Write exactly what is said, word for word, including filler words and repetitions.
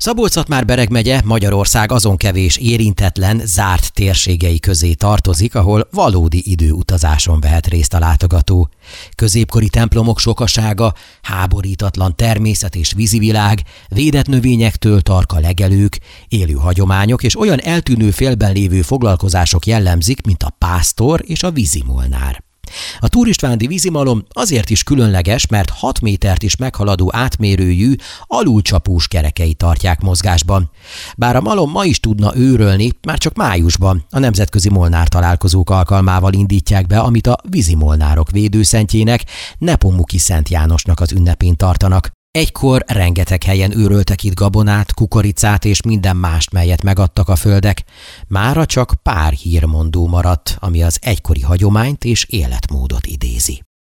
Szabolcs-Szatmár-Bereg megye Magyarország azon kevés érintetlen, zárt térségei közé tartozik, ahol valódi időutazáson vehet részt a látogató. Középkori templomok sokasága, háborítatlan természet és vízivilág, védett növényektől tarka legelők, élő hagyományok és olyan eltűnő félben lévő foglalkozások jellemzik, mint a pásztor és a vízimolnár. A turistvándi vízimalom azért is különleges, mert hat métert is meghaladó átmérőjű, alulcsapós kerekei tartják mozgásban. Bár a malom ma is tudna őrölni, már csak májusban a nemzetközi molnár találkozók alkalmával indítják be, amit a vízimolnárok védőszentjének, Nepomuki Szent Jánosnak az ünnepén tartanak. Egykor rengeteg helyen őröltek itt gabonát, kukoricát és minden mást, melyet megadtak a földek. Mára csak pár hírmondó maradt, ami az egykori hagyományt és életmódot idézi.